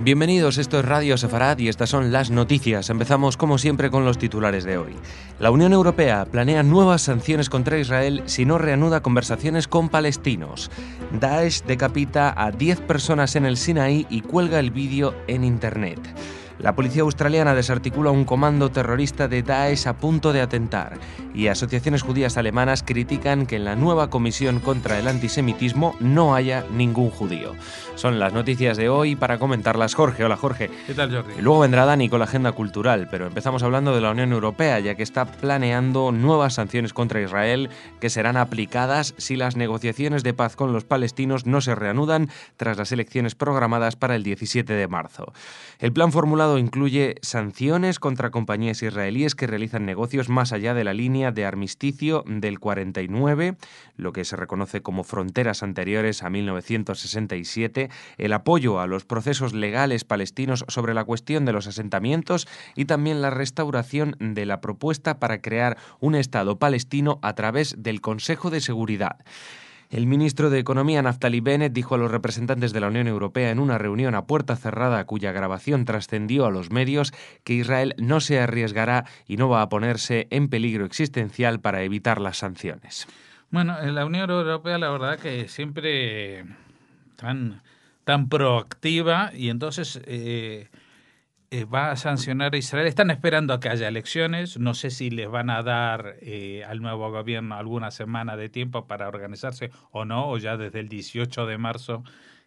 Bienvenidos, esto es Radio Sefarad y estas son las noticias. Empezamos como siempre con los titulares de hoy. La Unión Europea planea nuevas sanciones contra Israel si no reanuda conversaciones con palestinos. Daesh decapita a 10 personas en el Sinaí y cuelga el vídeo en Internet. La policía australiana desarticula un comando terrorista de Daesh a punto de atentar y asociaciones judías alemanas critican que en la nueva comisión contra el antisemitismo no haya ningún judío. Son las noticias de hoy para comentarlas Jorge. Hola Jorge. ¿Qué tal, Jordi? Y luego vendrá Dani con la agenda cultural, pero empezamos hablando de la Unión Europea, ya que está planeando nuevas sanciones contra Israel que serán aplicadas si las negociaciones de paz con los palestinos no se reanudan tras las elecciones programadas para el 17 de marzo. El plan formulado incluye sanciones contra compañías israelíes que realizan negocios más allá de la línea de armisticio del 49, lo que se reconoce como fronteras anteriores a 1967, el apoyo a los procesos legales palestinos sobre la cuestión de los asentamientos y también la restauración de la propuesta para crear un Estado palestino a través del Consejo de Seguridad. El ministro de Economía, Naftali Bennett, dijo a los representantes de la Unión Europea en una reunión a puerta cerrada cuya grabación trascendió a los medios que Israel no se arriesgará y no va a ponerse en peligro existencial para evitar las sanciones. Bueno, en la Unión Europea la verdad que siempre tan proactiva y entonces va a sancionar a Israel. Están esperando a que haya elecciones. No sé si les van a dar al nuevo gobierno alguna semana de tiempo para organizarse o no, o ya desde el 18 de marzo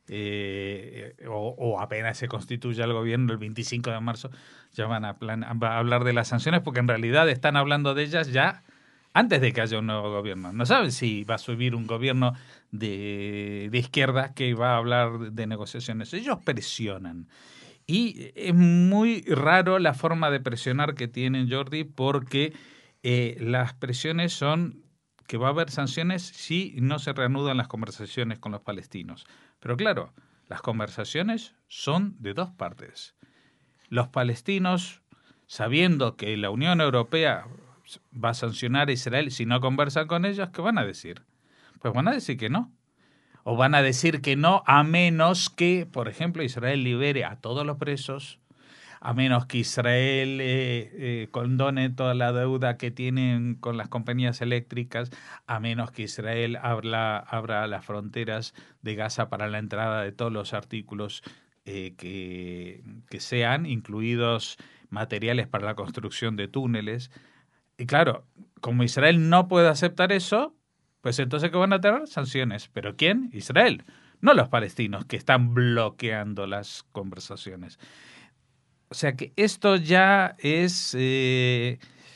o apenas se constituya el gobierno el 25 de marzo ya van a hablar de las sanciones, porque en realidad están hablando de ellas ya antes de que haya un nuevo gobierno. No saben si va a subir un gobierno de izquierda que va a hablar de negociaciones. Ellos presionan. Y es muy raro la forma de presionar que tienen, Jordi, porque las presiones son que va a haber sanciones si no se reanudan las conversaciones con los palestinos. Pero claro, las conversaciones son de dos partes. Los palestinos, sabiendo que la Unión Europea va a sancionar a Israel si no conversan con ellos, ¿qué van a decir? Pues van a decir que no. O van a decir que no, a menos que, por ejemplo, Israel libere a todos los presos, a menos que Israel condone toda la deuda que tienen con las compañías eléctricas, a menos que Israel abra las fronteras de Gaza para la entrada de todos los artículos que sean, incluidos materiales para la construcción de túneles. Y claro, como Israel no puede aceptar eso, pues entonces ¿qué van a tener? Sanciones. ¿Pero quién? Israel. No los palestinos que están bloqueando las conversaciones. O sea que esto ya es de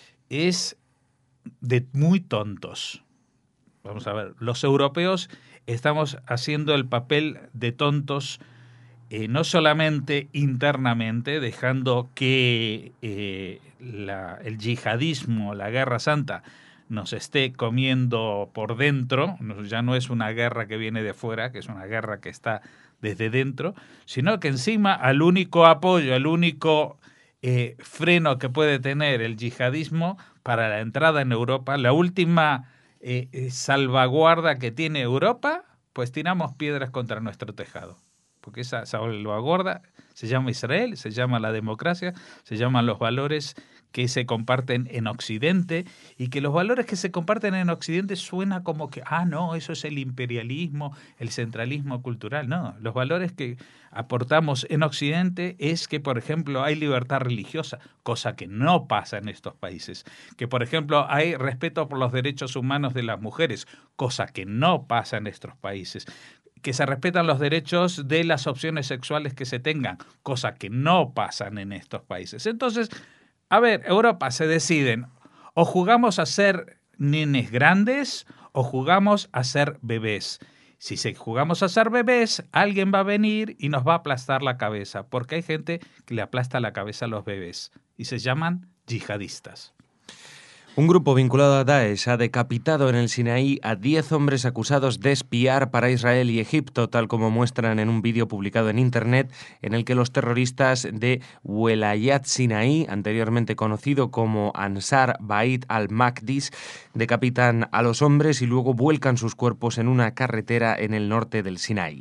muy tontos. Vamos a ver, los europeos estamos haciendo el papel de tontos no solamente internamente, dejando que el yihadismo, la guerra santa, nos esté comiendo por dentro. Ya no es una guerra que viene de fuera, que es una guerra que está desde dentro, sino que encima al único apoyo, al único freno que puede tener el yihadismo para la entrada en Europa, la última salvaguarda que tiene Europa, pues tiramos piedras contra nuestro tejado. Porque esa salvaguarda se llama Israel, se llama la democracia, se llaman los valores que se comparten en Occidente, y que los valores que se comparten en Occidente suena como que, no, eso es el imperialismo, el centralismo cultural. No, los valores que aportamos en Occidente es que, por ejemplo, hay libertad religiosa, cosa que no pasa en estos países. Que, por ejemplo, hay respeto por los derechos humanos de las mujeres, cosa que no pasa en estos países. Que se respetan los derechos de las opciones sexuales que se tengan, cosa que no pasan en estos países. Entonces, a ver, Europa, se deciden, o jugamos a ser nenes grandes o jugamos a ser bebés. Si jugamos a ser bebés, alguien va a venir y nos va a aplastar la cabeza, porque hay gente que le aplasta la cabeza a los bebés y se llaman yihadistas. Un grupo vinculado a Daesh ha decapitado en el Sinaí a 10 hombres acusados de espiar para Israel y Egipto, tal como muestran en un vídeo publicado en Internet, en el que los terroristas de Welayat Sinaí, anteriormente conocido como Ansar Bait al-Maqdis, decapitan a los hombres y luego vuelcan sus cuerpos en una carretera en el norte del Sinaí.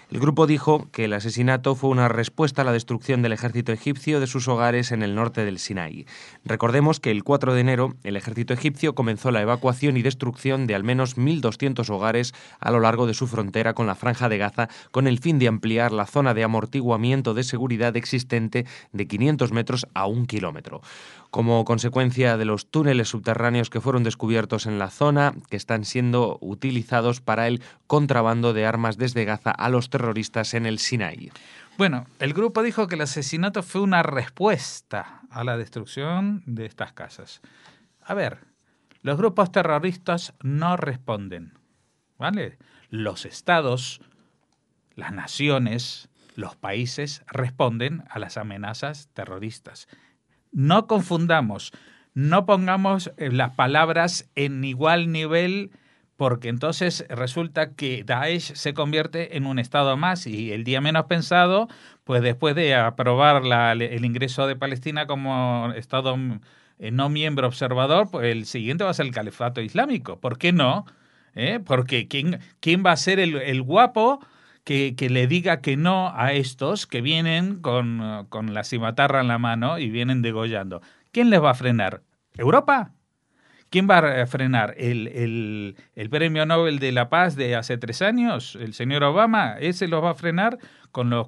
El grupo dijo que el asesinato fue una respuesta a la destrucción del ejército egipcio de sus hogares en el norte del Sinaí. Recordemos que el 4 de enero el ejército egipcio comenzó la evacuación y destrucción de al menos 1.200 hogares a lo largo de su frontera con la Franja de Gaza, con el fin de ampliar la zona de amortiguamiento de seguridad existente de 500 metros a 1 kilómetro. Como consecuencia de los túneles subterráneos que fueron descubiertos en la zona, que están siendo utilizados para el contrabando de armas desde Gaza a los terroristas en el Sinaí. Bueno, el grupo dijo que el asesinato fue una respuesta a la destrucción de estas casas. A ver, los grupos terroristas no responden, ¿vale? Los estados, las naciones, los países responden a las amenazas terroristas. No confundamos, no pongamos las palabras en igual nivel, porque entonces resulta que Daesh se convierte en un estado más y el día menos pensado, pues después de aprobar el ingreso de Palestina como estado no miembro observador, pues el siguiente va a ser el califato islámico. ¿Por qué no? Porque ¿quién va a ser el guapo que le diga que no a estos que vienen con la cimatarra en la mano y vienen degollando? ¿Quién les va a frenar? ¿Europa? ¿Quién va a frenar? ¿El premio Nobel de la Paz de hace 3 años? ¿El señor Obama? ¿Ese los va a frenar con los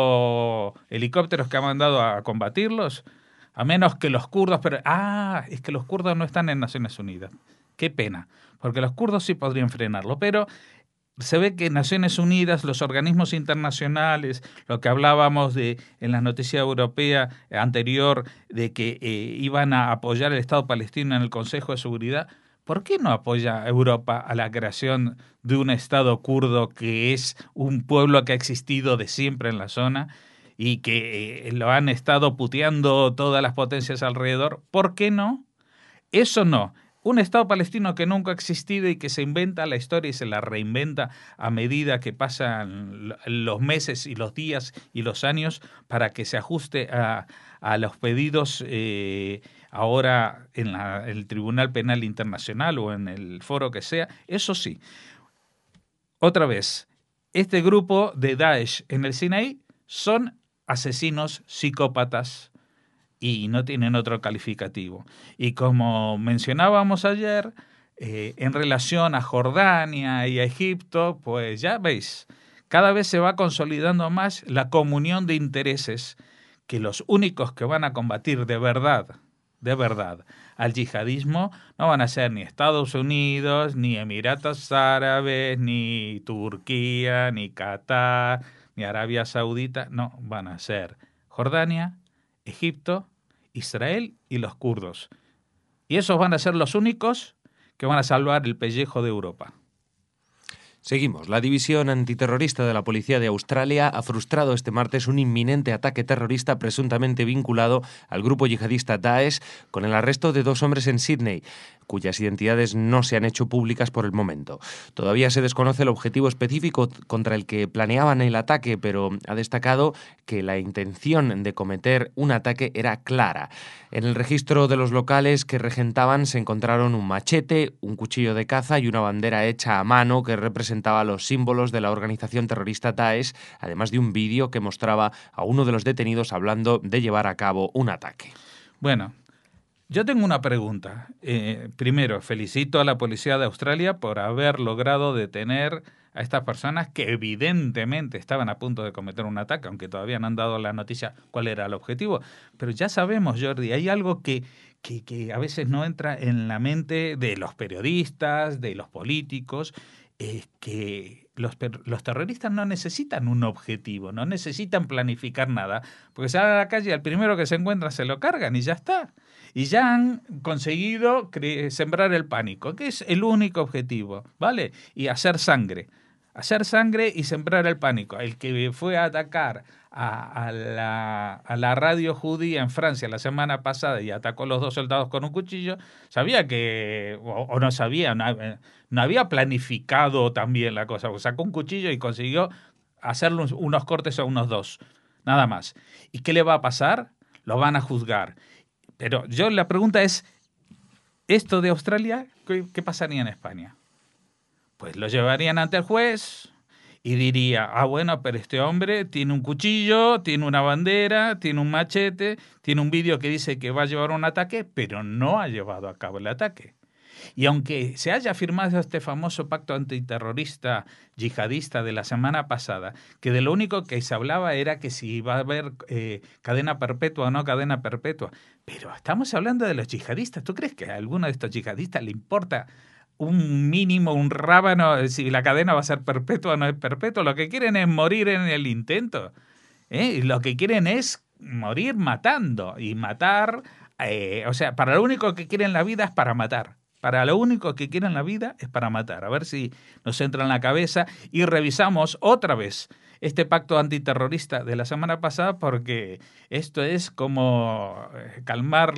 4 helicópteros que ha mandado a combatirlos? A menos que los kurdos... es que los kurdos no están en Naciones Unidas. Qué pena, porque los kurdos sí podrían frenarlo, pero se ve que Naciones Unidas, los organismos internacionales, lo que hablábamos en la noticia europea anterior, de que iban a apoyar el Estado palestino en el Consejo de Seguridad, ¿por qué no apoya Europa a la creación de un Estado kurdo que es un pueblo que ha existido de siempre en la zona y que lo han estado puteando todas las potencias alrededor? ¿Por qué no? Eso no. Un Estado palestino que nunca ha existido y que se inventa la historia y se la reinventa a medida que pasan los meses y los días y los años para que se ajuste a los pedidos ahora en el Tribunal Penal Internacional o en el foro que sea. Eso sí, otra vez, este grupo de Daesh en el Sinaí son asesinos psicópatas y no tienen otro calificativo. Y como mencionábamos ayer, en relación a Jordania y a Egipto, pues ya veis, cada vez se va consolidando más la comunión de intereses, que los únicos que van a combatir de verdad, al yihadismo no van a ser ni Estados Unidos, ni Emiratos Árabes, ni Turquía, ni Qatar, ni Arabia Saudita, no, van a ser Jordania, Egipto, Israel y los kurdos. Y esos van a ser los únicos que van a salvar el pellejo de Europa. Seguimos. La división antiterrorista de la Policía de Australia ha frustrado este martes un inminente ataque terrorista presuntamente vinculado al grupo yihadista Daesh, con el arresto de 2 hombres en Sídney, cuyas identidades no se han hecho públicas por el momento. Todavía se desconoce el objetivo específico contra el que planeaban el ataque, pero ha destacado que la intención de cometer un ataque era clara. En el registro de los locales que regentaban se encontraron un machete, un cuchillo de caza y una bandera hecha a mano que representaba los símbolos de la organización terrorista Daesh, además de un vídeo que mostraba a uno de los detenidos hablando de llevar a cabo un ataque. Bueno, yo tengo una pregunta. Primero, felicito a la policía de Australia por haber logrado detener a estas personas que evidentemente estaban a punto de cometer un ataque, aunque todavía no han dado la noticia cuál era el objetivo. Pero ya sabemos, Jordi, hay algo que a veces no entra en la mente de los periodistas, de los políticos, que los terroristas no necesitan un objetivo, no necesitan planificar nada, porque salen a la calle y al primero que se encuentra se lo cargan y ya está. Y ya han conseguido sembrar el pánico, que es el único objetivo, ¿vale? Y hacer sangre y sembrar el pánico. El que fue a atacar a la radio judía en Francia la semana pasada y atacó a los 2 soldados con un cuchillo, sabía que, o no sabía, no había planificado también la cosa. Sacó un cuchillo y consiguió hacerle unos cortes a unos 2, nada más. ¿Y qué le va a pasar? Lo van a juzgar. Pero la pregunta es, ¿esto de Australia qué pasaría en España? Pues lo llevarían ante el juez y diría, bueno, pero este hombre tiene un cuchillo, tiene una bandera, tiene un machete, tiene un vídeo que dice que va a llevar un ataque, pero no ha llevado a cabo el ataque. Y aunque se haya firmado este famoso pacto antiterrorista yihadista de la semana pasada, que de lo único que se hablaba era que si iba a haber cadena perpetua o no cadena perpetua, pero estamos hablando de los yihadistas. ¿Tú crees que a alguno de estos yihadistas le importa un mínimo, un rábano, si la cadena va a ser perpetua o no es perpetua? Lo que quieren es morir en el intento. Y lo que quieren es morir matando. Y matar, o sea, para lo único que quieren la vida es para matar. Para lo único que quieren la vida es para matar. A ver si nos entra en la cabeza y revisamos otra vez este pacto antiterrorista de la semana pasada, porque esto es como calmar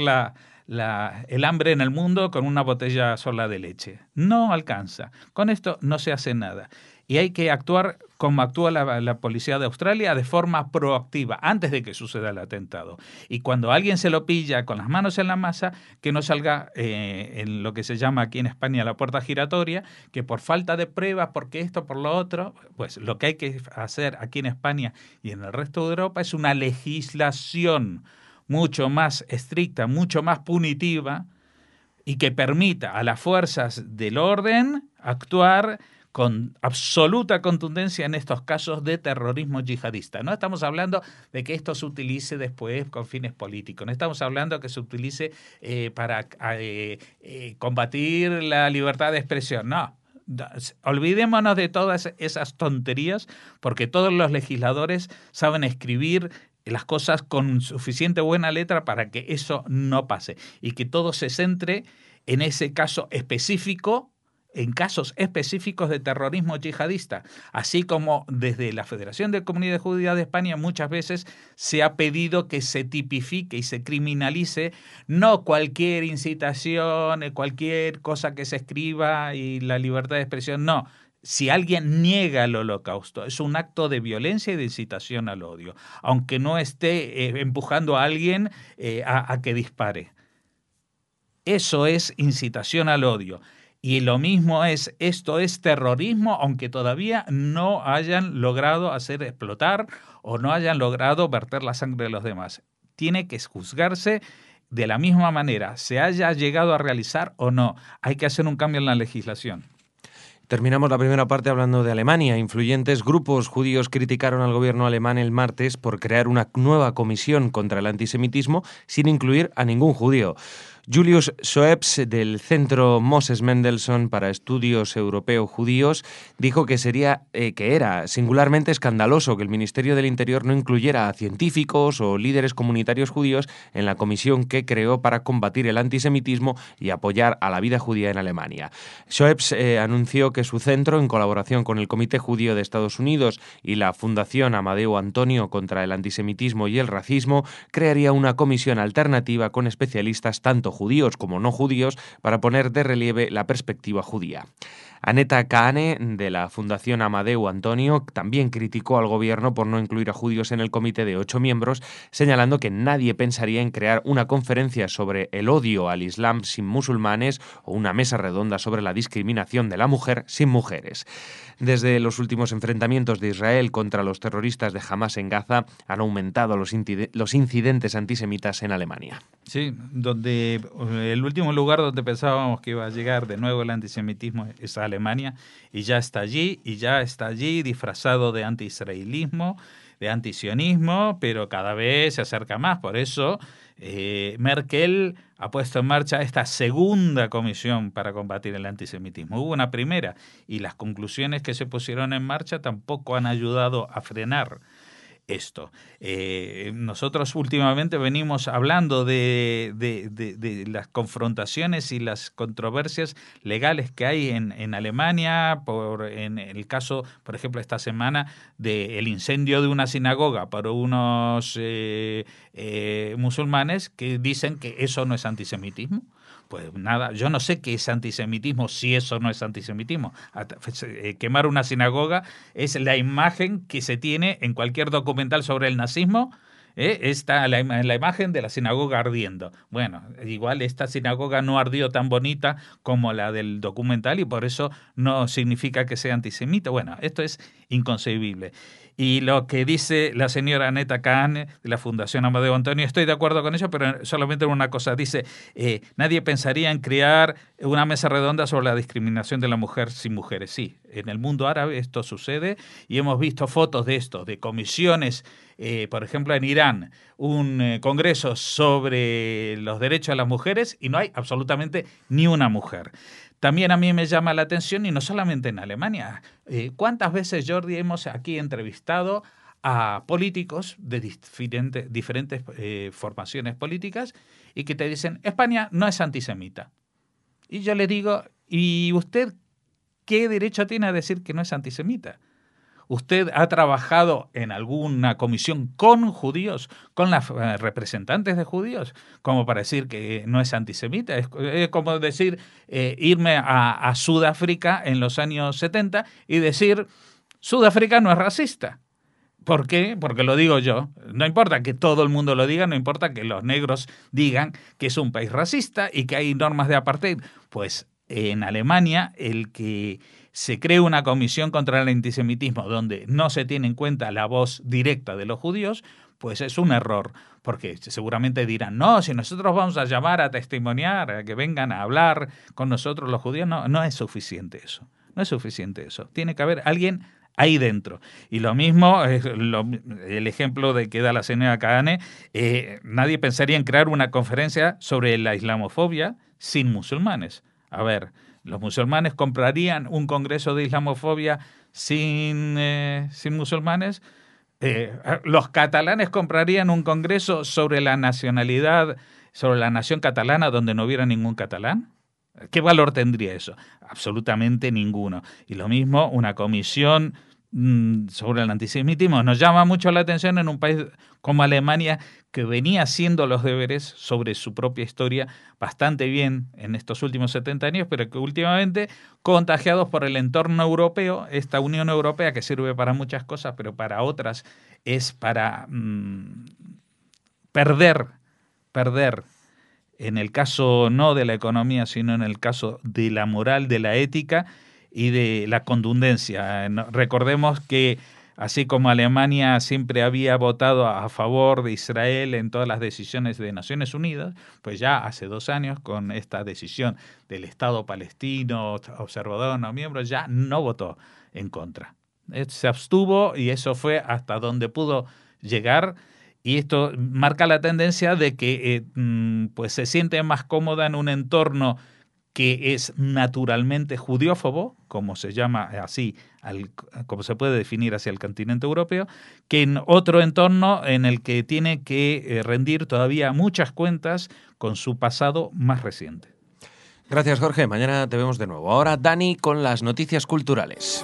el hambre en el mundo con una botella sola de leche. No alcanza. Con esto no se hace nada. Y hay que actuar como actúa la policía de Australia, de forma proactiva, antes de que suceda el atentado. Y cuando alguien se lo pilla con las manos en la masa, que no salga en lo que se llama aquí en España la puerta giratoria, que por falta de pruebas, porque esto, por lo otro, pues lo que hay que hacer aquí en España y en el resto de Europa es una legislación mucho más estricta, mucho más punitiva, y que permita a las fuerzas del orden actuar con absoluta contundencia en estos casos de terrorismo yihadista. No estamos hablando de que esto se utilice después con fines políticos, no estamos hablando de que se utilice para combatir la libertad de expresión, no. Olvidémonos de todas esas tonterías, porque todos los legisladores saben escribir las cosas con suficiente buena letra para que eso no pase y que todo se centre en ese caso específico, en casos específicos de terrorismo yihadista, así como desde la Federación de Comunidades Judías de España muchas veces se ha pedido que se tipifique y se criminalice no cualquier incitación, cualquier cosa que se escriba y la libertad de expresión, no. Si alguien niega el holocausto, es un acto de violencia y de incitación al odio, aunque no esté empujando a alguien a que dispare. Eso es incitación al odio. Y lo mismo esto es terrorismo, aunque todavía no hayan logrado hacer explotar o no hayan logrado verter la sangre de los demás. Tiene que juzgarse de la misma manera, se haya llegado a realizar o no. Hay que hacer un cambio en la legislación. Terminamos la primera parte hablando de Alemania. Influyentes grupos judíos criticaron al gobierno alemán el martes por crear una nueva comisión contra el antisemitismo sin incluir a ningún judío. Julius Schoeps, del Centro Moses Mendelssohn para Estudios Europeos Judíos, dijo que era singularmente escandaloso que el Ministerio del Interior no incluyera a científicos o líderes comunitarios judíos en la comisión que creó para combatir el antisemitismo y apoyar a la vida judía en Alemania. Schoeps anunció que su centro, en colaboración con el Comité Judío de Estados Unidos y la Fundación Amadeo Antonio contra el Antisemitismo y el Racismo, crearía una comisión alternativa con especialistas tanto judíos como no judíos para poner de relieve la perspectiva judía. Aneta Kahane, de la Fundación Amadeu Antonio, también criticó al gobierno por no incluir a judíos en el comité de 8 miembros, señalando que nadie pensaría en crear una conferencia sobre el odio al Islam sin musulmanes o una mesa redonda sobre la discriminación de la mujer sin mujeres. Desde los últimos enfrentamientos de Israel contra los terroristas de Hamás en Gaza han aumentado los incidentes antisemitas en Alemania. Sí, donde el último lugar donde pensábamos que iba a llegar de nuevo el antisemitismo es Alemania, y ya está allí disfrazado de antiisraelismo, de antisionismo, pero cada vez se acerca más. Por eso Merkel ha puesto en marcha esta segunda comisión para combatir el antisemitismo. Hubo una primera y las conclusiones que se pusieron en marcha tampoco han ayudado a frenar esto. Nosotros últimamente venimos hablando de las confrontaciones y las controversias legales que hay en Alemania, en el caso, por ejemplo, esta semana del incendio de una sinagoga por unos musulmanes que dicen que eso no es antisemitismo. Pues nada, yo no sé qué es antisemitismo si eso no es antisemitismo. Quemar una sinagoga es la imagen que se tiene en cualquier documental sobre el nazismo, Está la imagen de la sinagoga ardiendo. Bueno, igual esta sinagoga no ardió tan bonita como la del documental y por eso no significa que sea antisemita. Bueno, esto es inconcebible. Y lo que dice la señora Neta Kahane de la Fundación Amadeo Antonio, estoy de acuerdo con ella, pero solamente en una cosa. Dice, nadie pensaría en crear una mesa redonda sobre la discriminación de la mujer sin mujeres. Sí, en el mundo árabe esto sucede y hemos visto fotos de esto, de comisiones, por ejemplo en Irán, un congreso sobre los derechos de las mujeres y no hay absolutamente ni una mujer. También a mí me llama la atención, y no solamente en Alemania, ¿cuántas veces, Jordi, hemos aquí entrevistado a políticos de diferentes formaciones políticas y que te dicen, España no es antisemita? Y yo le digo, ¿y usted qué derecho tiene a decir que no es antisemita? ¿Usted ha trabajado en alguna comisión con judíos, con las representantes de judíos, como para decir que no es antisemita? Es como decir, irme a Sudáfrica en los años 70 y decir, Sudáfrica no es racista. ¿Por qué? Porque lo digo yo. No importa que todo el mundo lo diga, no importa que los negros digan que es un país racista y que hay normas de apartheid. Pues en Alemania, el que se cree una comisión contra el antisemitismo donde no se tiene en cuenta la voz directa de los judíos, pues es un error, porque seguramente dirán, no, si nosotros vamos a llamar a testimoniar, a que vengan a hablar con nosotros los judíos, no es suficiente eso, no es suficiente eso. Tiene que haber alguien ahí dentro. Y lo mismo, el ejemplo de que da la señora Kahane, nadie pensaría en crear una conferencia sobre la islamofobia sin musulmanes. A ver, ¿los musulmanes comprarían un congreso de islamofobia sin musulmanes? ¿Los catalanes comprarían un congreso sobre la nacionalidad, sobre la nación catalana donde no hubiera ningún catalán? ¿Qué valor tendría eso? Absolutamente ninguno. Y lo mismo, una comisión sobre el antisemitismo. Nos llama mucho la atención en un país como Alemania, que venía haciendo los deberes sobre su propia historia bastante bien en estos últimos 70 años, pero que últimamente, contagiados por el entorno europeo, esta Unión Europea que sirve para muchas cosas, pero para otras es para perder, en el caso no de la economía, sino en el caso de la moral, de la ética y de la contundencia. Recordemos que así como Alemania siempre había votado a favor de Israel en todas las decisiones de Naciones Unidas, pues ya hace 2 años con esta decisión del Estado palestino, observador no miembro, ya no votó en contra. Se abstuvo y eso fue hasta donde pudo llegar. Y esto marca la tendencia de que pues se siente más cómoda en un entorno que es naturalmente judiófobo, como se llama así, como se puede definir hacia el continente europeo, que en otro entorno en el que tiene que rendir todavía muchas cuentas con su pasado más reciente. Gracias, Jorge. Mañana te vemos de nuevo. Ahora, Dani, con las noticias culturales.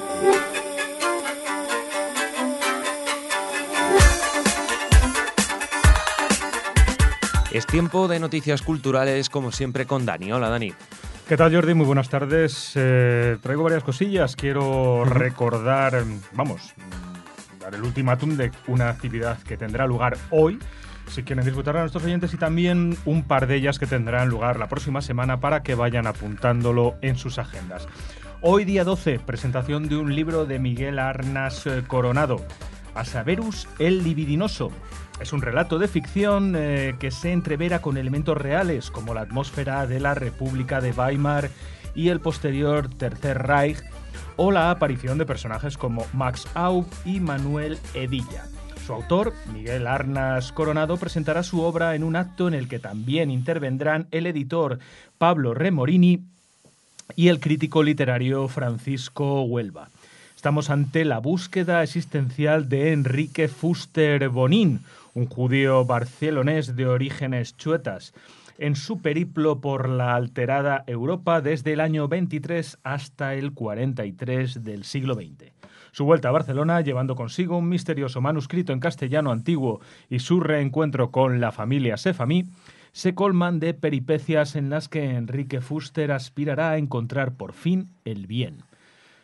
Es tiempo de noticias culturales, como siempre, con Dani. Hola, Dani. ¿Qué tal, Jordi? Muy buenas tardes. Traigo varias cosillas. Quiero recordar, dar el ultimátum de una actividad que tendrá lugar hoy, si quieren disfrutar a nuestros oyentes, y también un par de ellas que tendrán lugar la próxima semana para que vayan apuntándolo en sus agendas. Hoy, día 12, presentación de un libro de Miguel Arnas Coronado, Asaverus el Libidinoso. Es un relato de ficción que se entrevera con elementos reales, como la atmósfera de la República de Weimar y el posterior Tercer Reich, o la aparición de personajes como Max Aub y Manuel Edilla. Su autor, Miguel Arnas Coronado, presentará su obra en un acto en el que también intervendrán el editor Pablo Remorini y el crítico literario Francisco Huelva. Estamos ante la búsqueda existencial de Enrique Fuster Bonin, un judío barcelonés de orígenes chuetas, en su periplo por la alterada Europa desde el año 23 hasta el 43 del siglo XX. Su vuelta a Barcelona, llevando consigo un misterioso manuscrito en castellano antiguo y su reencuentro con la familia Sefamí, se colman de peripecias en las que Enrique Fuster aspirará a encontrar por fin el bien.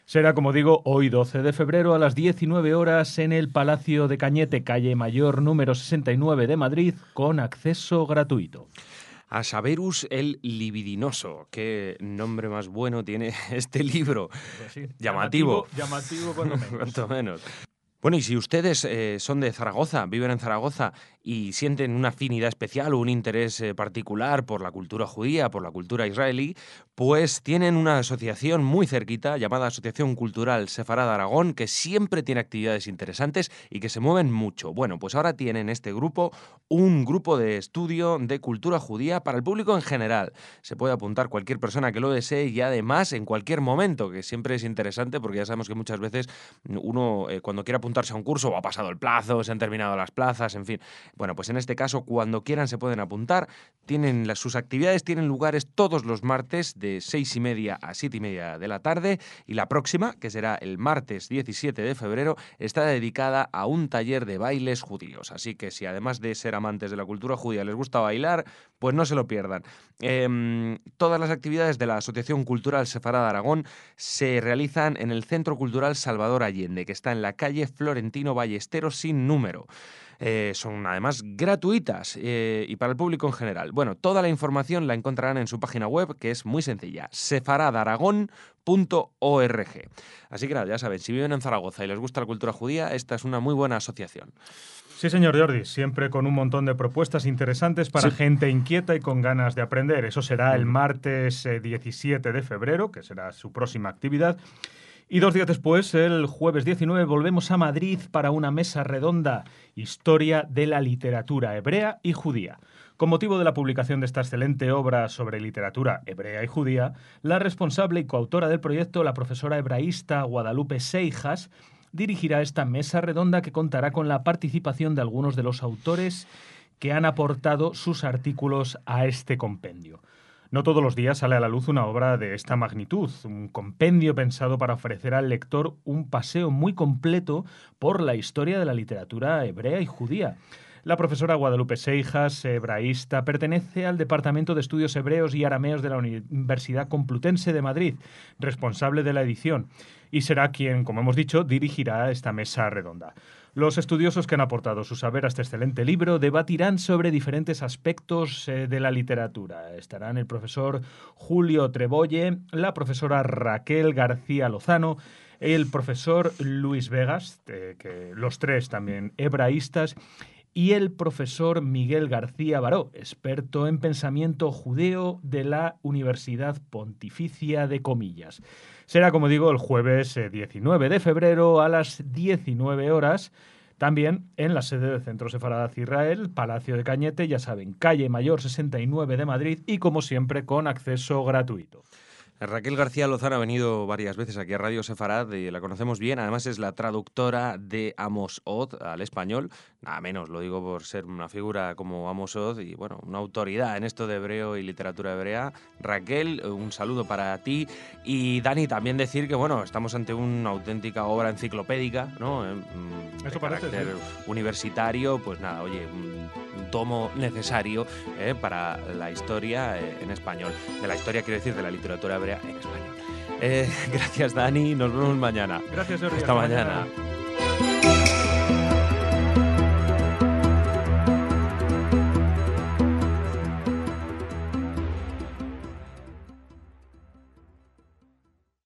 Será, como digo, hoy 12 de febrero a las 19 horas en el Palacio de Cañete, calle Mayor número 69 de Madrid, con acceso gratuito. A Saberus el Libidinoso. Qué nombre más bueno tiene este libro. Pues sí, Llamativo. Llamativo cuando menos. Cuanto menos. Bueno, y si ustedes son de Zaragoza, viven en Zaragoza y sienten una afinidad especial o un interés particular por la cultura judía, por la cultura israelí, pues tienen una asociación muy cerquita llamada Asociación Cultural Sefarad Aragón, que siempre tiene actividades interesantes y que se mueven mucho. Bueno, pues ahora tienen este grupo un grupo de estudio de cultura judía para el público en general. Se puede apuntar cualquier persona que lo desee y además en cualquier momento, que siempre es interesante porque ya sabemos que muchas veces uno cuando quiere apuntarse a un curso o ha pasado el plazo, se han terminado las plazas, en fin. Bueno, pues en este caso, cuando quieran se pueden apuntar. Sus actividades tienen lugares todos los martes de 6:30 a 7:30 de la tarde y la próxima, que será el martes 17 de febrero, está dedicada a un taller de bailes judíos. Así que si además de ser amantes de la cultura judía les gusta bailar, pues no se lo pierdan. Todas las actividades de la Asociación Cultural Sefarad Aragón se realizan en el Centro Cultural Salvador Allende, que está en la calle Florentino Ballesteros sin número. Son además gratuitas y para el público en general. Bueno, toda la información la encontrarán en su página web, que es muy sencilla, sefaradaragón.org. Así que nada, ya saben, si viven en Zaragoza y les gusta la cultura judía, esta es una muy buena asociación. Sí, señor Jordi, siempre con un montón de propuestas interesantes para gente inquieta y con ganas de aprender. Eso será el martes 17 de febrero, que será su próxima actividad. Y 2 días después, el jueves 19, volvemos a Madrid para una mesa redonda, Historia de la literatura hebrea y judía. Con motivo de la publicación de esta excelente obra sobre literatura hebrea y judía, la responsable y coautora del proyecto, la profesora hebraísta Guadalupe Seijas, dirigirá esta mesa redonda que contará con la participación de algunos de los autores que han aportado sus artículos a este compendio. No todos los días sale a la luz una obra de esta magnitud, un compendio pensado para ofrecer al lector un paseo muy completo por la historia de la literatura hebrea y judía. La profesora Guadalupe Seijas, hebraísta, pertenece al Departamento de Estudios Hebreos y Arameos de la Universidad Complutense de Madrid, responsable de la edición, y será quien, como hemos dicho, dirigirá esta mesa redonda. Los estudiosos que han aportado su saber a este excelente libro debatirán sobre diferentes aspectos de la literatura. Estarán el profesor Julio Trebolle, la profesora Raquel García Lozano, el profesor Luis Vegas, que los tres también hebraístas, y el profesor Miguel García Baró, experto en pensamiento judeo de la Universidad Pontificia de Comillas. Será, como digo, el jueves 19 de febrero a las 19 horas, también en la sede del Centro Sefarad Israel, Palacio de Cañete, ya saben, calle Mayor 69 de Madrid y, como siempre, con acceso gratuito. Raquel García Lozano ha venido varias veces aquí a Radio Sefarad y la conocemos bien. Además es la traductora de Amos Oz al español. Nada menos, lo digo por ser una figura como Amos Oz y, bueno, una autoridad en esto de hebreo y literatura hebrea. Raquel, un saludo para ti. Y Dani, también decir que, bueno, estamos ante una auténtica obra enciclopédica, ¿no? Eso parece, carácter sí. Universitario, pues nada, oye, un tomo necesario para la historia en español. De la historia, quiero decir, de la literatura hebrea en español. Gracias, Dani. Nos vemos mañana. Gracias, Jordi. Hasta mañana.